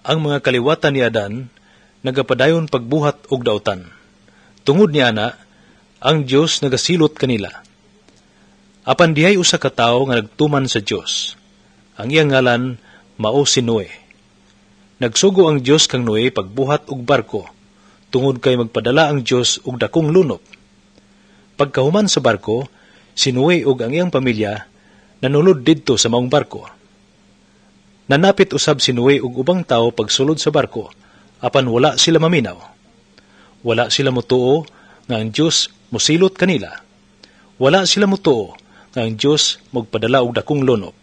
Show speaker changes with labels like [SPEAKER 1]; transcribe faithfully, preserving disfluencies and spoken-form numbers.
[SPEAKER 1] Ang mga kaliwatan ni Adan nagapadayon pagbuhat og dautan. Tungod niya na, ang Dios nagasilot kanila. Apan dihay usa ka tawo nga nagtuman sa Dios. Ang iyang ngalan mao si Noe. Nagsugo ang Dios kang Noe pagbuhat og barko, tungod kay magpadala ang Dios og dakong lunop. Pagkahuman sa barko, si Noe ug ang iyang pamilya nanulod didto sa maong barko. Nanapit usab si Noe ug ubang tawo pagsulod sa barko, apan wala sila maminaw. Wala sila motuo nga ang Dios mosilot kanila. Wala sila motuo nga ang Dios magpadala og dakong lunop.